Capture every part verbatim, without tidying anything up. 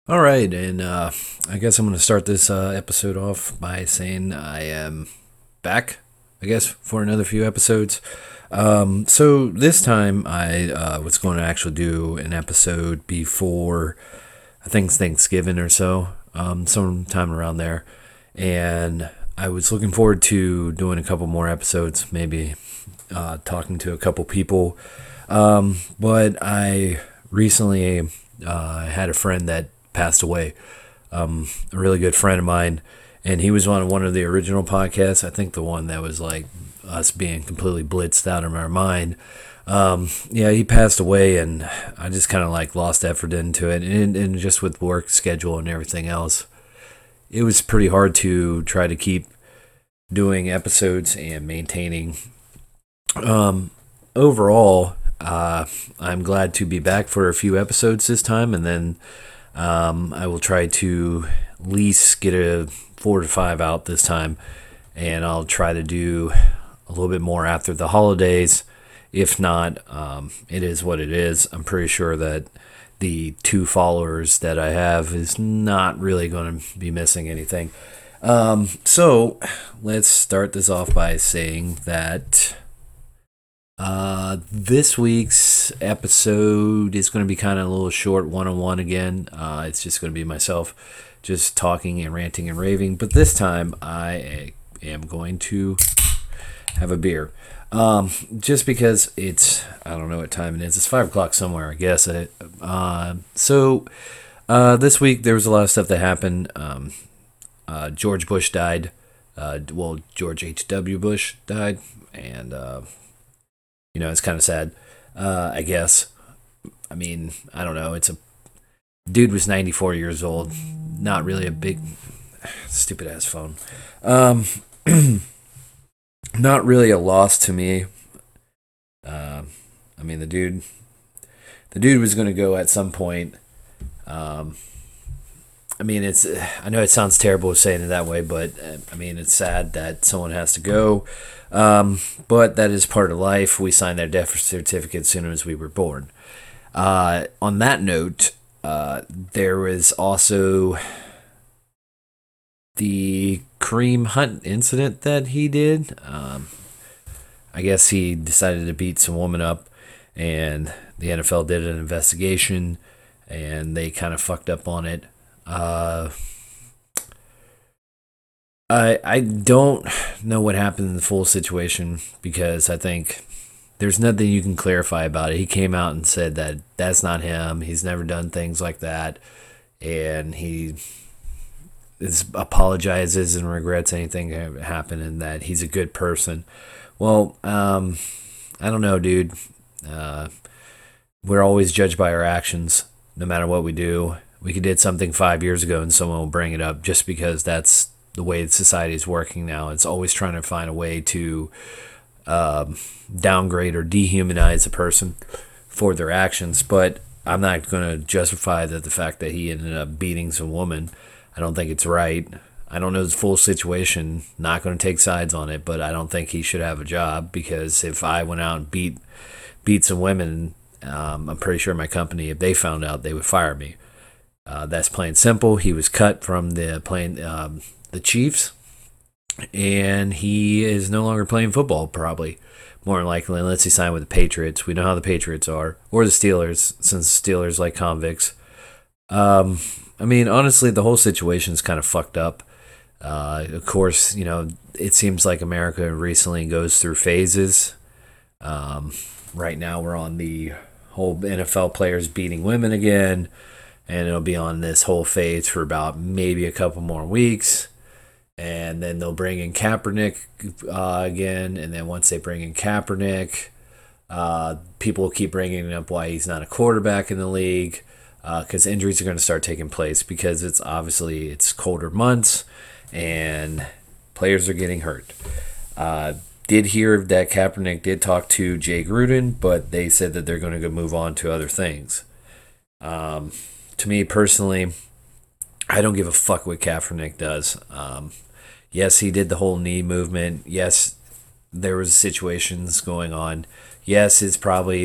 All right, and uh, I guess I'm going to start this uh, episode off by saying I am back, I guess, for another few episodes. Um, so this time I uh, was going to actually do an episode before, I think, Thanksgiving or so, um, sometime around there. And I was looking forward to doing a couple more episodes, maybe uh, talking to a couple people. Um, but I recently uh, had a friend that passed away, um, a really good friend of mine, and he was on one of the original podcasts. I think the one that was like us being completely blitzed out of our mind. Um, yeah, he passed away, and I just kind of like lost effort into it, and, and just with work schedule and everything else, it was pretty hard to try to keep doing episodes and maintaining. Um, Overall, uh, I'm glad to be back for a few episodes this time, and then um, I will try to at least get a four to five out this time, and I'll try to do a little bit more after the holidays. If not, um, it is what it is. I'm pretty sure that the two followers that I have is not really going to be missing anything. Um, so let's start this off by saying that uh, this week's episode is going to be kind of a little short one on one again. Uh, it's just going to be myself just talking and ranting and raving. But this time I am going to have a beer. Um, just because it's, I don't know what time it is. It's five o'clock somewhere, I guess. Uh, so uh, this week there was a lot of stuff that happened. Um, uh, George Bush died. Uh, well, George H W. Bush died. And, uh, you know, it's kind of sad, uh, I guess. I mean, I don't know. It's a dude was ninety-four years old. Not really a big, stupid ass phone. Um, not really a loss to me. Uh, I mean, the dude, the dude was going to go at some point. Um, I mean, it's. I know it sounds terrible saying it that way, but uh, I mean, it's sad that someone has to go. Um, but that is part of life. We signed their death certificate as soon as we were born. Uh, on that note, uh, there was also the Kareem Hunt incident that he did. Um, I guess he decided to beat some woman up, and the N F L did an investigation, and they kind of fucked up on it. Uh, I I don't know what happened in the full situation because I think there's nothing you can clarify about it. He came out and said that that's not him. He's never done things like that, and he is apologizes and regrets anything that happened, and that he's a good person. Well, um, I don't know, dude. Uh, we're always judged by our actions, no matter what we do. We could did something five years ago, and someone will bring it up just because that's the way society is working now. It's always trying to find a way to um, downgrade or dehumanize a person for their actions. But I'm not going to justify that the fact that he ended up beating some woman. I don't think it's right. I don't know the full situation. Not going to take sides on it, but I don't think he should have a job because if I went out and beat beat some women, um, I'm pretty sure my company, if they found out, they would fire me. Uh, that's plain simple. He was cut from the playing um, the Chiefs, and he is no longer playing football. Probably more than likely, unless he signed with the Patriots. We know how the Patriots are, or the Steelers, since the Steelers like convicts. Um, I mean, honestly, the whole situation is kind of fucked up. Uh, of course, you know, it seems like America recently goes through phases. Um, right now, we're on the whole N F L players beating women again, and it'll be on this whole phase for about maybe a couple more weeks. And then they'll bring in Kaepernick uh, again, and then once they bring in Kaepernick, uh, people will keep bringing up why he's not a quarterback in the league, because uh, injuries are going to start taking place because it's obviously it's colder months and players are getting hurt. Uh, did hear that Kaepernick did talk to Jay Gruden, but they said that they're going to go move on to other things. Um, to me personally, I don't give a fuck what Kaepernick does. Um, yes, he did the whole knee movement. Yes, there was situations going on. Yes, it's probably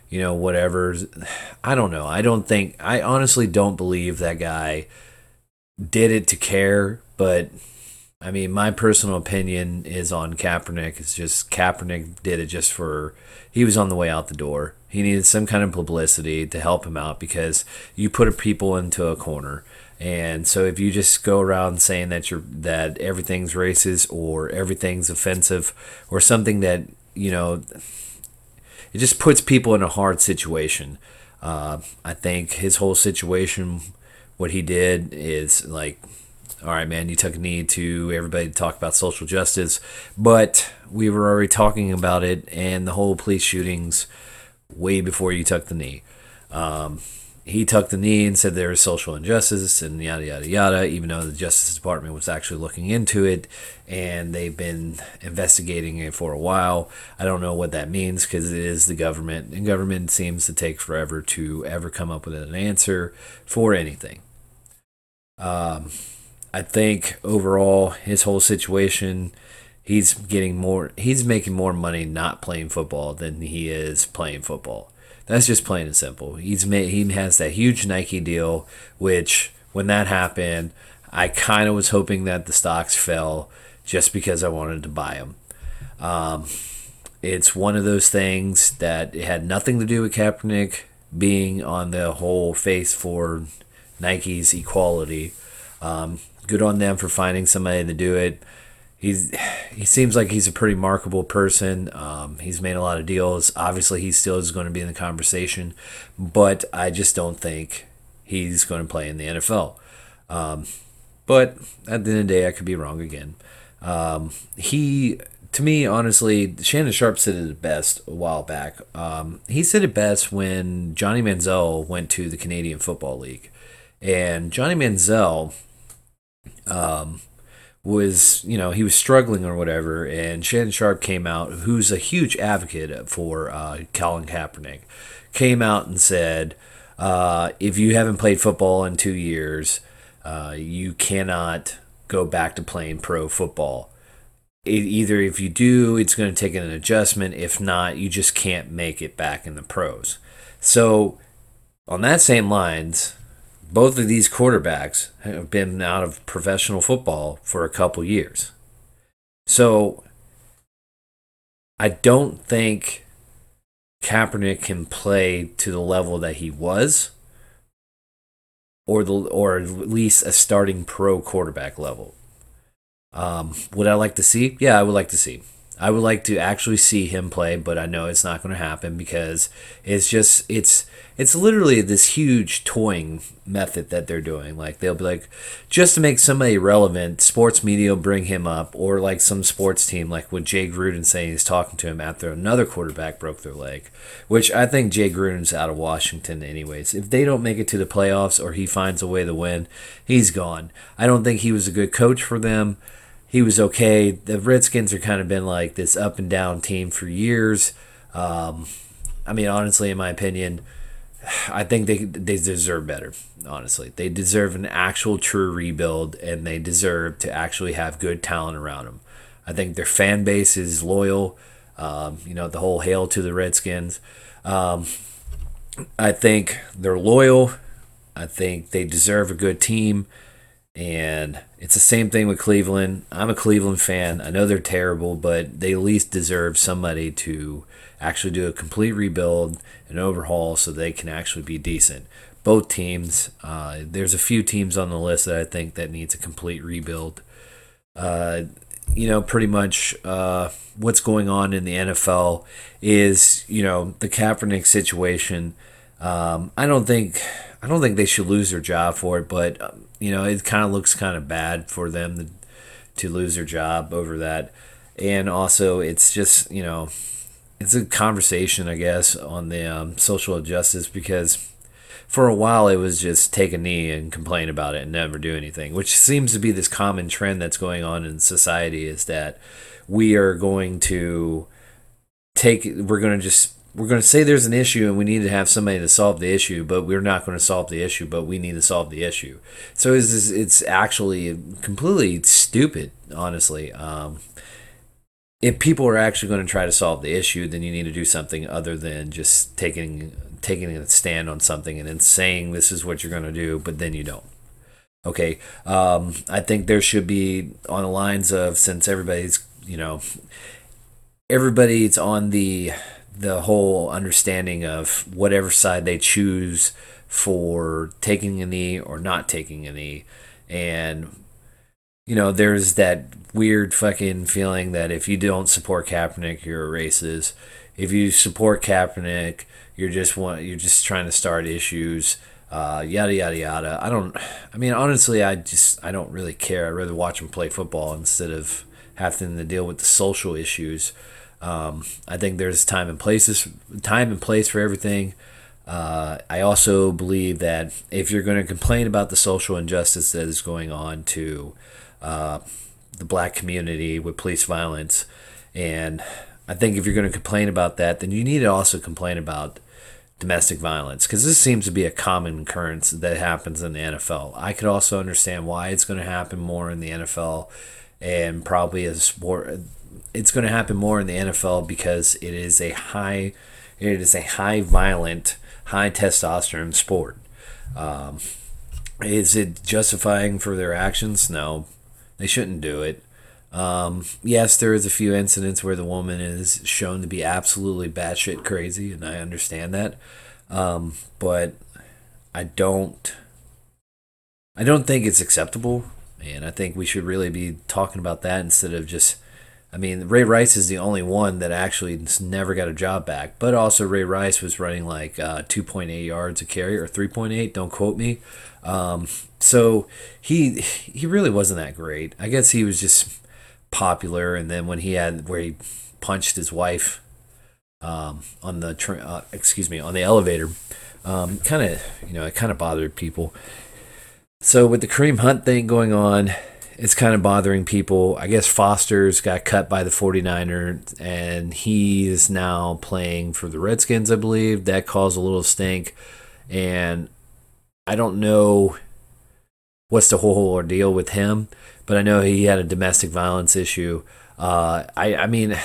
you know, whatever. I don't know. I don't think, I honestly don't believe that guy did it to care, but I mean, my personal opinion is on Kaepernick. It's just Kaepernick did it just for, he was on the way out the door. He needed some kind of publicity to help him out because you put people into a corner. And so if you just go around saying that you're that everything's racist or everything's offensive or something that, you know, it just puts people in a hard situation. Uh, I think his whole situation, what he did is like, all right, man, you took a knee to everybody to talk about social justice, but we were already talking about it and the whole police shootings way before you took the knee. Um, he took the knee and said there was social injustice and yada, yada, yada, even though the Justice Department was actually looking into it and they've been investigating it for a while. I don't know what that means because it is the government, and government seems to take forever to ever come up with an answer for anything. Um, I think overall, his whole situation, he's getting more, he's making more money not playing football than he is playing football. That's just plain and simple. He's made, he has that huge Nike deal, which when that happened, I kind of was hoping that the stocks fell just because I wanted to buy them. Um, it's one of those things that it had nothing to do with Kaepernick being on the whole face for Nike's equality. Um, good on them for finding somebody to do it. He's he seems like he's a pretty marketable person. Um, he's made a lot of deals. Obviously, he still is going to be in the conversation, but I just don't think he's going to play in the N F L. Um, but at the end of the day, I could be wrong again. Um, he, to me, honestly, Shannon Sharpe said it best a while back. Um, he said it best when Johnny Manziel went to the Canadian Football League, and Johnny Manziel. Um, was, you know, he was struggling or whatever, and Shannon Sharpe came out, who's a huge advocate for uh, Colin Kaepernick, came out and said, uh, if you haven't played football in two years, uh, you cannot go back to playing pro football. It, either if you do, it's going to take an adjustment. If not, you just can't make it back in the pros. So, on that same lines, both of these quarterbacks have been out of professional football for a couple years. So I don't think Kaepernick can play to the level that he was, or the or at least a starting pro quarterback level. Um, would I like to see? Yeah, I would like to see. I would like to actually see him play, but I know it's not going to happen because it's just it's it's literally this huge toying method that they're doing. Like they'll be like, just to make somebody relevant, sports media will bring him up, or like some sports team, like with Jay Gruden saying he's talking to him after another quarterback broke their leg, which I think Jay Gruden's out of Washington anyways. If they don't make it to the playoffs or he finds a way to win, he's gone. I don't think he was a good coach for them. He was okay. The Redskins are kind of been like this up and down team for years. Um, I mean, honestly, in my opinion, I think they they deserve better. Honestly, they deserve an actual true rebuild, and they deserve to actually have good talent around them. I think their fan base is loyal. Um, you know, the whole hail to the Redskins. Um, I think they're loyal. I think they deserve a good team. And it's the same thing with Cleveland. I'm a Cleveland fan. I know they're terrible, but they at least deserve somebody to actually do a complete rebuild and overhaul so they can actually be decent. Both teams, uh, there's a few teams on the list that I think that needs a complete rebuild. Uh, you know, pretty much uh, what's going on in the N F L is, you know, the Kaepernick situation. Um, I don't think I don't think they should lose their job for it, but um, you know, it kind of looks kind of bad for them to, to lose their job over that. And also, it's just, you know, it's a conversation, I guess, on the um, social justice because for a while it was just take a knee and complain about it and never do anything, which seems to be this common trend that's going on in society is that we are going to take, we're going to just We're going to say there's an issue and we need to have somebody to solve the issue, but we're not going to solve the issue, but we need to solve the issue. So it's, it's actually completely stupid, honestly. Um, if people are actually going to try to solve the issue, then you need to do something other than just taking taking a stand on something and then saying this is what you're going to do, but then you don't. Okay, um, I think there should be on the lines of, since everybody's, you know, everybody's on the the whole understanding of whatever side they choose for taking a knee or not taking a knee, and you know, there's that weird fucking feeling that if you don't support Kaepernick, you're a racist. If you support Kaepernick, you're just want you're just trying to start issues. Uh, yada yada yada. I don't. I mean, honestly, I just I don't really care. I'd rather watch him play football instead of having to deal with the social issues. Um, I think there's time and places, time and place for everything. Uh, I also believe that if you're going to complain about the social injustice that is going on to uh, the black community with police violence, and I think if you're going to complain about that, then you need to also complain about domestic violence, because this seems to be a common occurrence that happens in the N F L. I could also understand why it's going to happen more in the N F L, and probably as more, it's going to happen more in the N F L because it is a high, it is a high violent, high testosterone sport. Um, is it justifying for their actions? No, they shouldn't do it. Um, yes, there is a few incidents where the woman is shown to be absolutely batshit crazy, and I understand that. Um, but I don't, I don't think it's acceptable, and I think we should really be talking about that instead of just. I mean, Ray Rice is the only one that actually never got a job back, but also Ray Rice was running like uh, two point eight yards a carry or three point eight. Don't quote me. Um, so he he really wasn't that great. I guess he was just popular, and then when he had where he punched his wife um, on the tra- uh, excuse me on the elevator, um, kind of you know it kind of bothered people. So with the Kareem Hunt thing going on, it's kind of bothering people. I guess Foster's got cut by the 49ers, and he is now playing for the Redskins, I believe. That caused a little stink, and I don't know what's the whole ordeal with him, but I know he had a domestic violence issue. Uh, I I mean,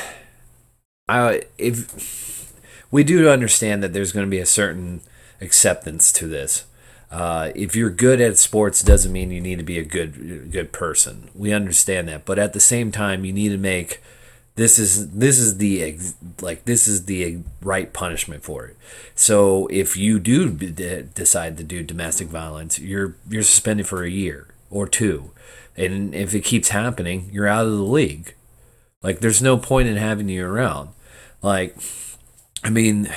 I if we do understand that there's going to be a certain acceptance to this. Uh, if you're good at sports, doesn't mean you need to be a good good person. We understand that, but at the same time, you need to make this is this is the like this is the right punishment for it. So if you do d- decide to do domestic violence, you're you're suspended for a year or two, and if it keeps happening, you're out of the league. Like there's no point in having you around. Like, I mean,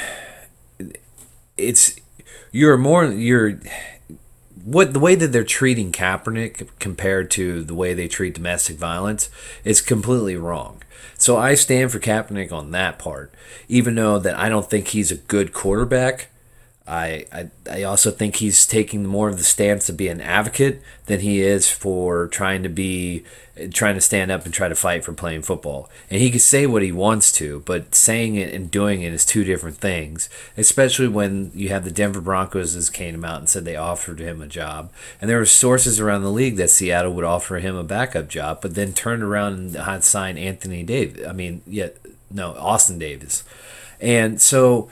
it's you're more you're what the way that they're treating Kaepernick compared to the way they treat domestic violence is completely wrong. So I stand for Kaepernick on that part, even though that I don't think he's a good quarterback. I, I I also think he's taking more of the stance to be an advocate than he is for trying to be trying to stand up and try to fight for playing football. And he can say what he wants to, but saying it and doing it is two different things. Especially when you have the Denver Broncos as came out and said they offered him a job, and there were sources around the league that Seattle would offer him a backup job, but then turned around and had signed Anthony Davis. I mean, yeah, no, Austin Davis, and so.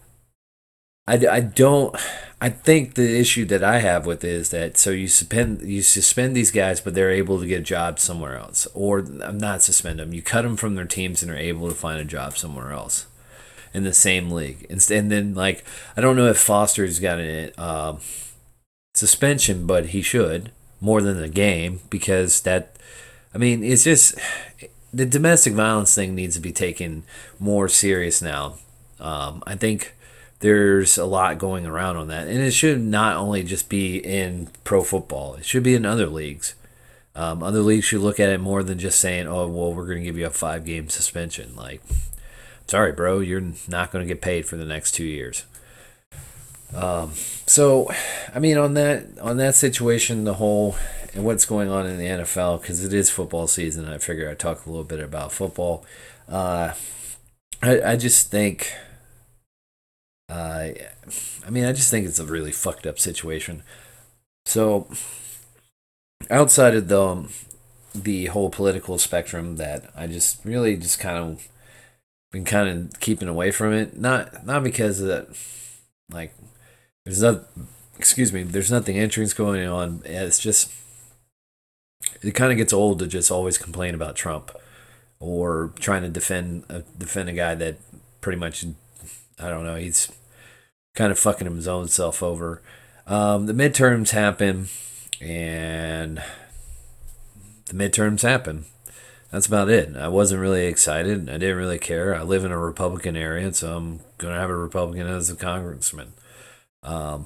I, I don't I think the issue that I have with it is that so you suspend you suspend these guys, but they're able to get a job somewhere else, or I'm not suspend them. You cut them from their teams and are able to find a job somewhere else in the same league. And, and then like I don't know if Foster's got a uh, suspension, but he should more than a game because that I mean it's just the domestic violence thing needs to be taken more serious now. Um, I think. There's a lot going around on that. And it should not only just be in pro football. It should be in other leagues. Um, other leagues should look at it more than just saying, oh, well, we're going to give you a five-game suspension. Like, sorry, bro, you're not going to get paid for the next two years. Um, so, I mean, on that on that situation, the whole and what's going on in the N F L, because it is football season, I figure I'd talk a little bit about football. Uh, I, I just think... Uh, I mean, I just think it's a really fucked up situation. So, outside of the, um, the whole political spectrum that I just really just kind of been kind of keeping away from it. Not not because of that, like there's not, excuse me, there's nothing interesting going on. It's just it kind of gets old to just always complain about Trump or trying to defend uh, defend a guy that pretty much, I don't know, he's kind of fucking his own self over. Um, the midterms happen, and the midterms happen. That's about it. I wasn't really excited. I didn't really care. I live in a Republican area, so I'm going to have a Republican as a congressman. Um,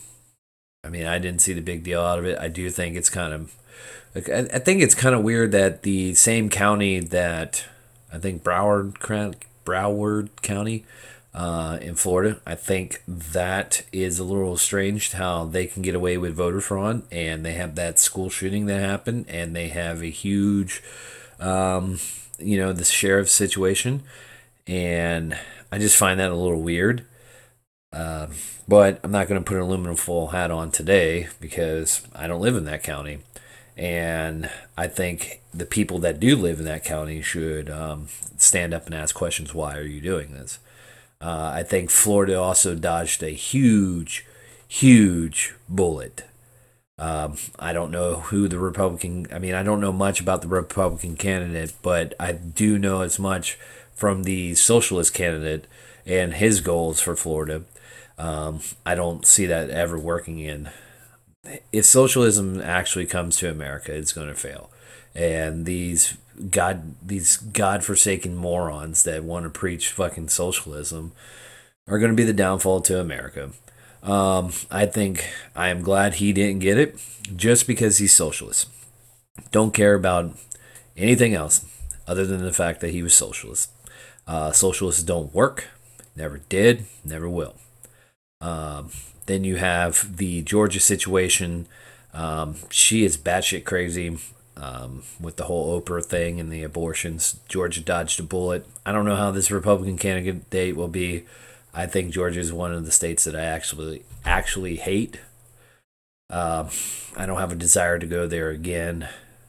I mean, I didn't see the big deal out of it. I do think it's kind of, like, I, I think it's kind of weird that the same county that I think Broward, Broward County uh, in Florida, I think that is a little strange how they can get away with voter fraud, and they have that school shooting that happened, and they have a huge, um, you know, the sheriff situation, and I just find that a little weird. Um, but I'm not going to put an aluminum foil hat on today because I don't live in that county. And I think the people that do live in that county should um, stand up and ask questions. Why are you doing this? Uh, I think Florida also dodged a huge, huge bullet. Um, I don't know who the Republican, I mean, I don't know much about the Republican candidate, but I do know as much from the socialist candidate and his goals for Florida. Um, I don't see that ever working in. If socialism actually comes to America, it's going to fail. And these god these godforsaken morons that want to preach fucking socialism are going to be the downfall to America. Um, I think I am glad he didn't get it just because he's socialist. Don't care about anything else other than the fact that he was socialist. Uh, socialists don't work, never did, never will. Um, then you have the Georgia situation. Um, she is batshit crazy um, with the whole Oprah thing and the abortions. Georgia dodged a bullet. I don't know how this Republican candidate will be. I think Georgia is one of the states that I actually actually hate. Uh, I don't have a desire to go there again.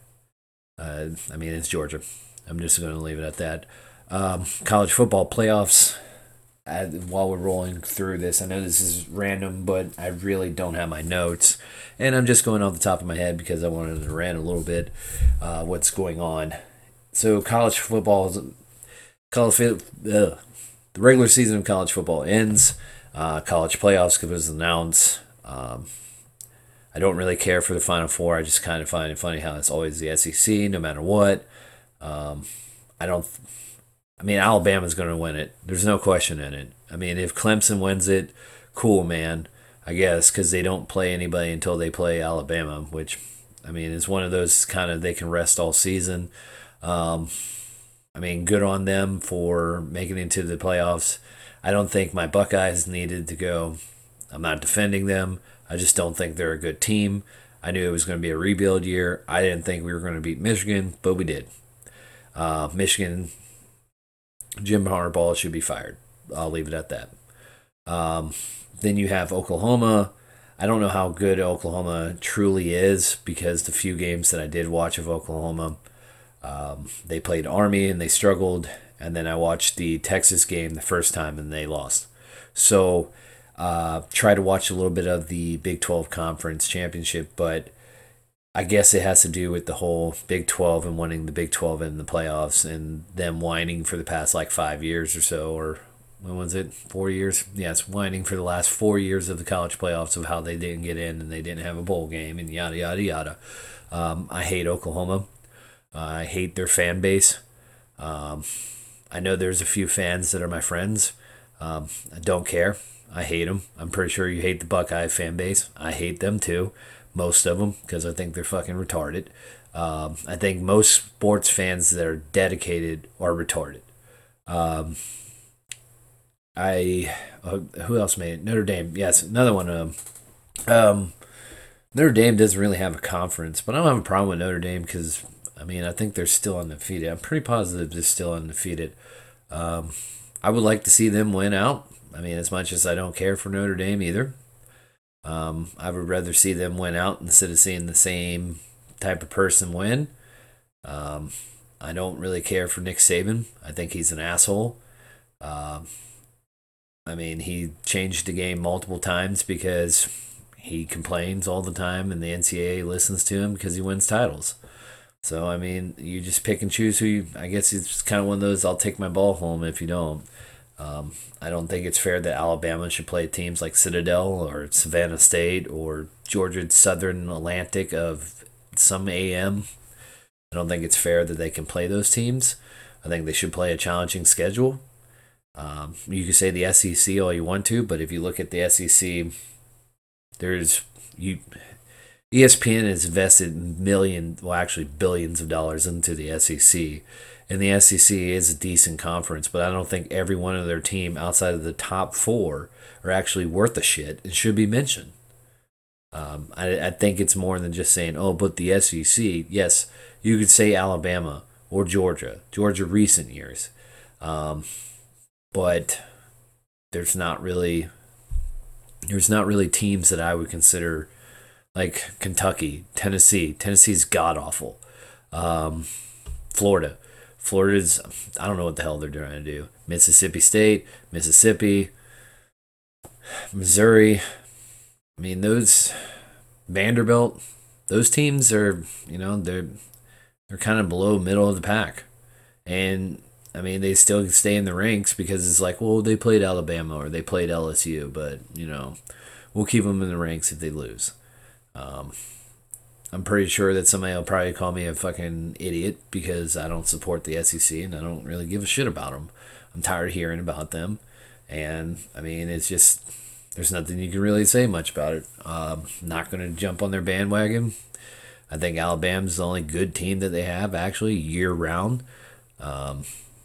Uh, I mean, it's Georgia. I'm just going to leave it at that. Um, college football playoffs. I, while we're rolling through this, I know this is random, but I really don't have my notes, and I'm just going off the top of my head because I wanted to rant a little bit. Uh, what's going on? So, college football, college, ugh, the regular season of college football ends. Uh, college playoffs was announced. Um, I don't really care for the Final Four. I just kind of find it funny how it's always the S E C, no matter what. Um, I don't. I mean, Alabama's going to win it. There's no question in it. I mean, if Clemson wins it, cool, man. I guess because they don't play anybody until they play Alabama, which, I mean, is one of those kind of they can rest all season. Um, I mean, good on them for making it into the playoffs. I don't think my Buckeyes needed to go. I'm not defending them. I just don't think they're a good team. I knew it was going to be a rebuild year. I didn't think we were going to beat Michigan, but we did. Uh, Michigan, Jim Harbaugh should be fired. I'll leave it at that. Um, then you have Oklahoma. I don't know how good Oklahoma truly is because the few games that I did watch of Oklahoma, um, they played Army and they struggled. And then I watched the Texas game the first time and they lost. So uh, try to watch a little bit of the Big twelve Conference Championship, but I guess it has to do with the whole Big twelve and wanting the Big twelve in the playoffs and them whining for the past like five years or so, or when was it? Four years? Yes, whining for the last four years of the college playoffs of how they didn't get in and they didn't have a bowl game and yada, yada, yada. Um, I hate Oklahoma. Uh, I hate their fan base. Um, I know there's a few fans that are my friends. Um, I don't care. I hate them. I'm pretty sure you hate the Buckeye fan base. I hate them too. Most of them, because I think they're fucking retarded. Um, I think most sports fans that are dedicated are retarded. Um, I uh, who else made it? Notre Dame. Yes, another one of them. Um, Notre Dame doesn't really have a conference, but I don't have a problem with Notre Dame because I mean I think they're still undefeated. I'm pretty positive they're still undefeated. Um, I would like to see them win out. I mean, as much as I don't care for Notre Dame either. Um, I would rather see them win out instead of seeing the same type of person win. Um, I don't really care for Nick Saban. I think he's an asshole. Um, I mean, he changed the game multiple times because he complains all the time, and the N C A A listens to him because he wins titles. So I mean, you just pick and choose who you. I guess it's kind of one of those. I'll take my ball home if you don't. Um, I don't think it's fair that Alabama should play teams like Citadel or Savannah State or Georgia Southern Atlantic of some A M. I don't think it's fair that they can play those teams. I think they should play a challenging schedule. Um, you can say the S E C all you want to, but if you look at the S E C, there's you E S P N has invested millions, well, actually billions of dollars into the S E C. And the S E C is a decent conference, but I don't think every one of their team outside of the top four are actually worth a shit and should be mentioned. Um, I, I think it's more than just saying, oh, but the S E C, yes, you could say Alabama or Georgia, Georgia recent years. Um, but there's not really there's not really teams that I would consider like Kentucky, Tennessee. Tennessee's god awful. Um, Florida. Florida's, I don't know what the hell they're trying to do. Mississippi State, Mississippi, Missouri. I mean, those Vanderbilt, those teams are, you know, they're they're kind of below middle of the pack. And I mean, they still stay in the ranks because it's like, well, they played Alabama or they played L S U, but you know, we'll keep them in the ranks if they lose. Um, I'm pretty sure that somebody will probably call me a fucking idiot because I don't support the S E C and I don't really give a shit about them. I'm tired of hearing about them. And, I mean, it's just, there's nothing you can really say much about it. Um, not going to jump on their bandwagon. I think Alabama's the only good team that they have, actually, year round. Um,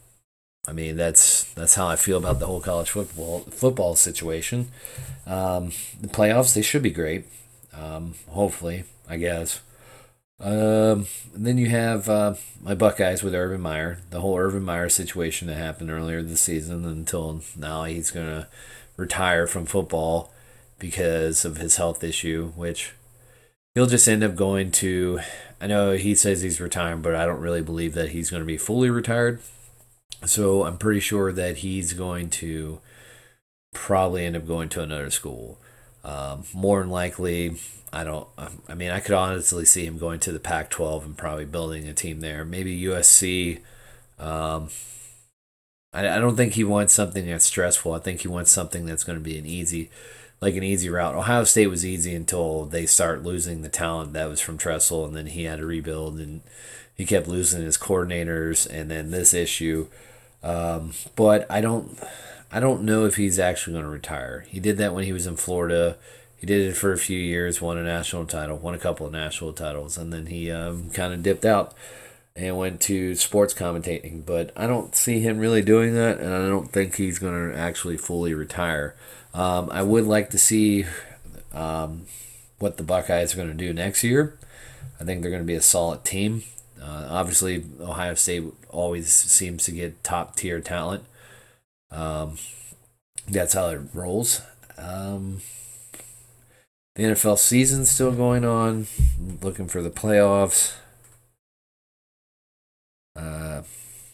I mean, that's that's how I feel about the whole college football football situation. Um, the playoffs, they should be great. Um, hopefully, I guess. Um, and then you have uh, my Buckeyes with Urban Meyer. The whole Urban Meyer situation that happened earlier this season until now he's going to retire from football because of his health issue, which he'll just end up going to. I know he says he's retiring, but I don't really believe that he's going to be fully retired. So I'm pretty sure that he's going to probably end up going to another school. Um, more than likely, I don't. I mean, I could honestly see him going to the Pac twelve and probably building a team there. Maybe U S C. Um, I, I don't think he wants something that's stressful. I think he wants something that's going to be an easy, like an easy route. Ohio State was easy until they start losing the talent that was from Tressel, and then he had to rebuild, and he kept losing his coordinators, and then this issue. Um, but I don't. I don't know if he's actually going to retire. He did that when he was in Florida. He did it for a few years, won a national title, won a couple of national titles, and then he um, kind of dipped out and went to sports commentating. But I don't see him really doing that, and I don't think he's going to actually fully retire. Um, I would like to see um, what the Buckeyes are going to do next year. I think they're going to be a solid team. Uh, obviously, Ohio State always seems to get top tier talent. Um, that's how it rolls. Um, the N F L season's still going on. Looking for the playoffs. Uh,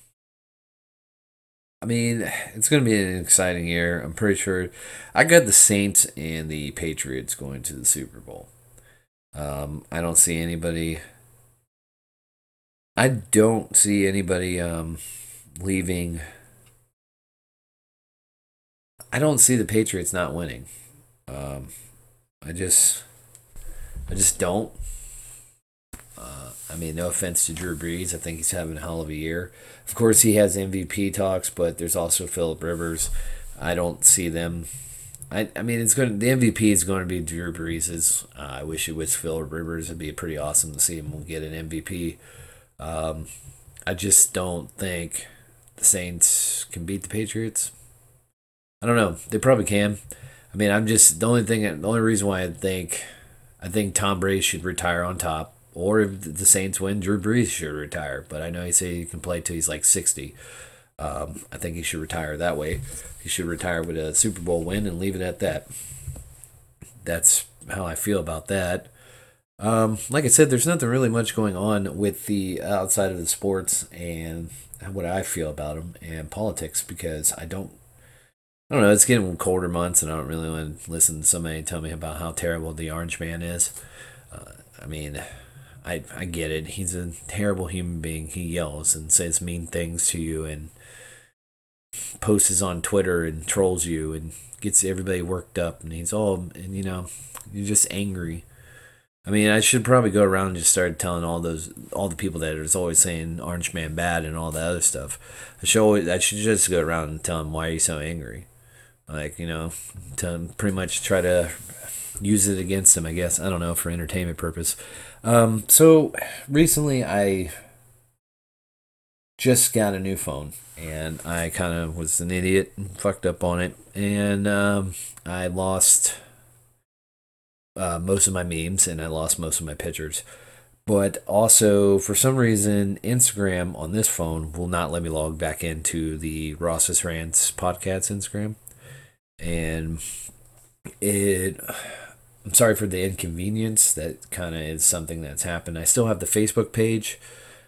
I mean, it's going to be an exciting year. I'm pretty sure. I got the Saints and the Patriots going to the Super Bowl. Um, I don't see anybody. I don't see anybody um, leaving. I don't see the Patriots not winning. Um, I just, I just don't. Uh, I mean, no offense to Drew Brees, I think he's having a hell of a year. Of course, he has M V P talks, but there's also Philip Rivers. I don't see them. I, I mean, it's going. To, the M V P is going to be Drew Brees. Uh, I wish it was Philip Rivers. It'd be pretty awesome to see him get an M V P. Um, I just don't think the Saints can beat the Patriots. I don't know. They probably can. I mean, I'm just the only thing. The only reason why I think I think Tom Brady should retire on top, or if the Saints win, Drew Brees should retire. But I know he say he can play till he's like sixty. Um, I think he should retire that way. He should retire with a Super Bowl win and leave it at that. That's how I feel about that. Um, like I said, there's nothing really much going on with the outside of the sports and what I feel about them and politics because I don't. I don't know. It's getting colder months, and I don't really want to listen to somebody tell me about how terrible the Orange Man is. Uh, I mean, I I get it. He's a terrible human being. He yells and says mean things to you, and posts on Twitter and trolls you, and gets everybody worked up. And he's all, and you know, you're just angry. I mean, I should probably go around and just start telling all those all the people that is always saying Orange Man bad and all that other stuff. I should always, I should just go around and tell them why are you so angry. Like you know, to pretty much try to use it against them. I guess I don't know for entertainment purpose. Um, so recently I just got a new phone and I kind of was an idiot and fucked up on it and um, I lost uh, most of my memes and I lost most of my pictures. But also, for some reason, Instagram on this phone will not let me log back into the Ross's Rants podcast Instagram. And it, I'm sorry for the inconvenience. That kind of is something that's happened. I still have the Facebook page,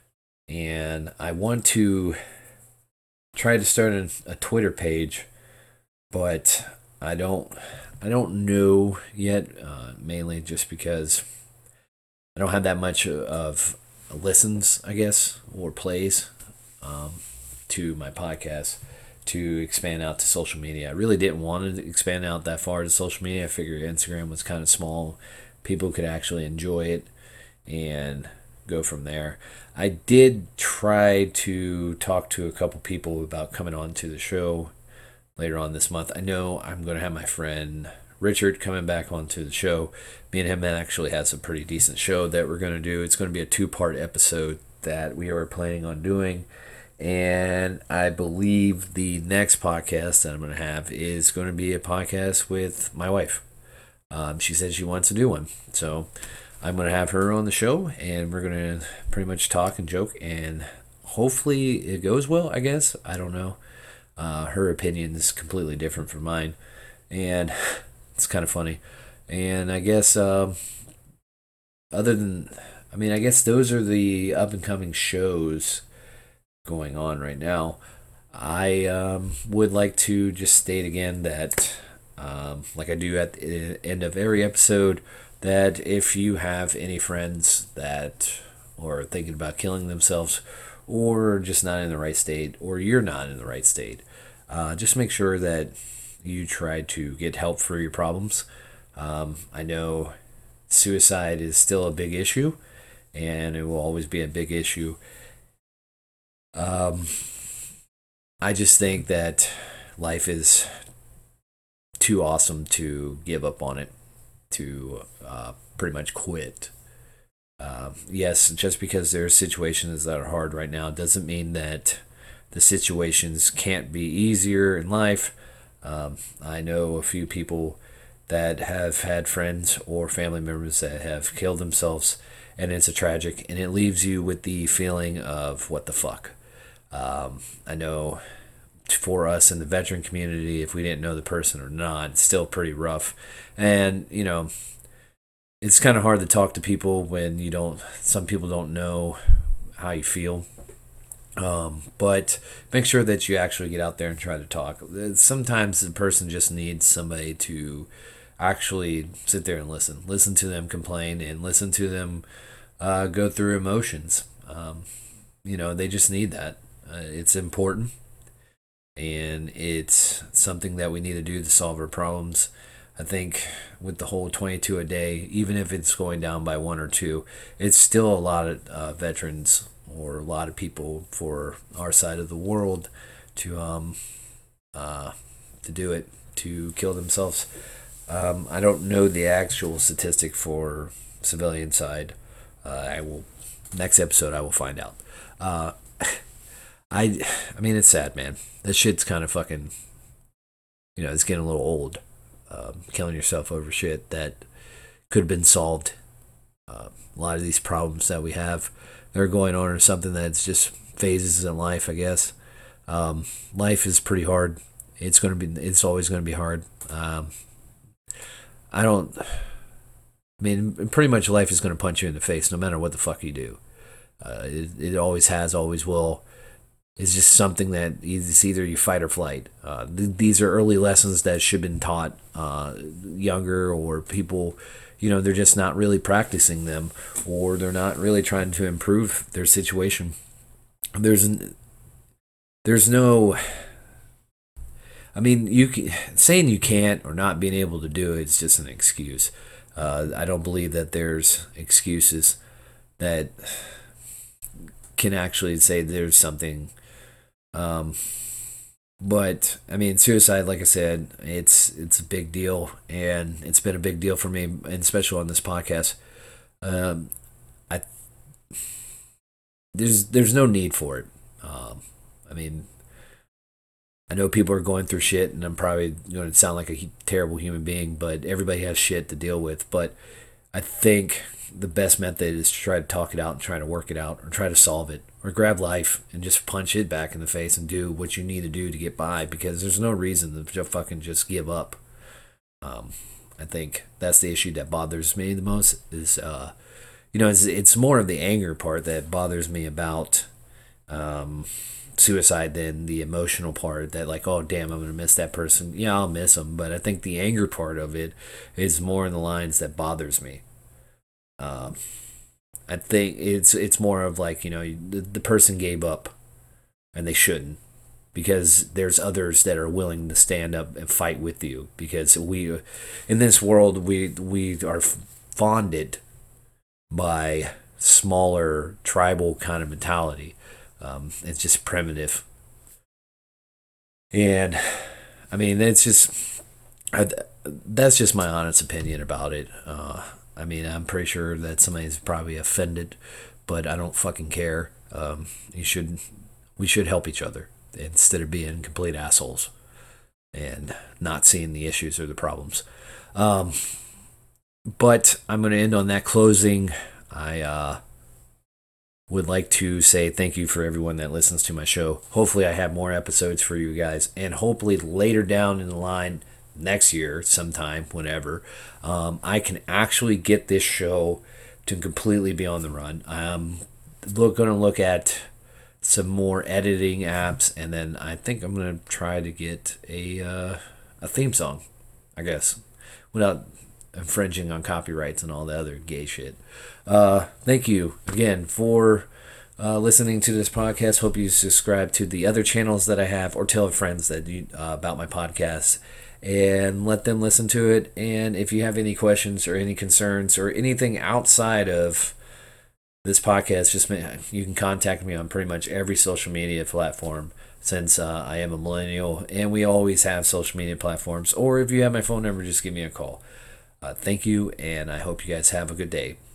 and I want to try to start a, a Twitter page, but I don't, I don't know yet. Uh, mainly just because I don't have that much of listens, I guess, or plays um, to my podcast to expand out to social media. I really didn't want to expand out that far to social media. I figured Instagram was kind of small. People could actually enjoy it and go from there. I did try to talk to a couple people about coming on to the show later on this month. I know I'm going to have my friend Richard coming back onto the show. Me and him actually has a pretty decent show that we're going to do. It's going to be a two-part episode that we are planning on doing. And I believe the next podcast that I'm going to have is going to be a podcast with my wife. Um, she said she wants to do one. So I'm going to have her on the show, and we're going to pretty much talk and joke, and hopefully it goes well, I guess. I don't know. Uh, her opinion is completely different from mine. And it's kind of funny. And I guess, uh, other than, I mean, I guess those are the up and coming shows going on right now. I um, would like to just state again that, um, like I do at the end of every episode, that if you have any friends that are thinking about killing themselves or just not in the right state, or you're not in the right state, uh, just make sure that you try to get help for your problems. Um, I know suicide is still a big issue, and it will always be a big issue. Um, I just think that life is too awesome to give up on it, to uh, pretty much quit. Uh, yes, just because there are situations that are hard right now doesn't mean that the situations can't be easier in life. Um, I know a few people that have had friends or family members that have killed themselves, and it's a tragic, and it leaves you with the feeling of what the fuck. Um, I know for us in the veteran community, if we didn't know the person or not, it's still pretty rough. And, you know, it's kind of hard to talk to people when you don't, some people don't know how you feel. Um, but make sure that you actually get out there and try to talk. Sometimes the person just needs somebody to actually sit there and listen. Listen to them complain and listen to them uh, go through emotions. Um, you know, they just need that. Uh, it's important, and it's something that we need to do to solve our problems. I think with the whole twenty-two a day, even if it's going down by one or two, it's still a lot of uh, veterans or a lot of people for our side of the world to um uh to do it, to kill themselves. Um, I don't know the actual statistic for civilian side. Uh, I will next episode I will find out. Uh, I I mean it's sad, man. That shit's kind of fucking, you know, it's getting a little old. Um, killing yourself over shit that could have been solved. Uh, a lot of these problems that we have, they're going on or something that's just phases in life, I guess. Um, life is pretty hard. It's gonna be. It's always gonna be hard. Um, I don't. I mean, pretty much life is going to punch you in the face no matter what the fuck you do. Uh, it, it always has, always will. It's just something that it's either you fight or flight. Uh, th- these are early lessons that should have been taught uh, younger, or people, you know, they're just not really practicing them, or they're not really trying to improve their situation. There's n- there's no, I mean, you can, saying you can't or not being able to do it is just an excuse. Uh, I don't believe that there's excuses that can actually say there's something. Um, but I mean, suicide, like I said, it's it's a big deal, and it's been a big deal for me, and especially on this podcast. Um, I there's there's no need for it. Um, I mean, I know people are going through shit, and I'm probably going to sound like a terrible human being, but everybody has shit to deal with. But I think the best method is to try to talk it out and try to work it out, or try to solve it, or grab life and just punch it back in the face and do what you need to do to get by, because there's no reason to fucking just give up. Um, I think that's the issue that bothers me the most is, uh, you know, it's, it's more of the anger part that bothers me about um, suicide than the emotional part that, like, oh, damn, I'm going to miss that person. Yeah, I'll miss them. But I think the anger part of it is more in the lines that bothers me. Um, I think it's it's more of like, you know, the, the person gave up and they shouldn't, because there's others that are willing to stand up and fight with you, because we in this world we we are fonded by smaller tribal kind of mentality. Um, it's just primitive, and I mean it's just I, that's just my honest opinion about it. Uh, I mean, I'm pretty sure that somebody's probably offended, but I don't fucking care. Um, you should, we should help each other instead of being complete assholes and not seeing the issues or the problems. Um, but I'm going to end on that closing. I uh, would like to say thank you for everyone that listens to my show. Hopefully, I have more episodes for you guys, and hopefully later down in the line next year, sometime, whenever, um, I can actually get this show to completely be on the run. I'm look, going to look at some more editing apps, and then I think I'm going to try to get a uh, a theme song, I guess, without infringing on copyrights and all the other gay shit. Uh, thank you again for uh, listening to this podcast. Hope you subscribe to the other channels that I have, or tell friends that you, uh, about my podcast, and let them listen to it. And if you have any questions or any concerns or anything outside of this podcast, just you can contact me on pretty much every social media platform, since uh, I am a millennial and we always have social media platforms. Or if you have my phone number, just give me a call. Uh, thank you, and I hope you guys have a good day.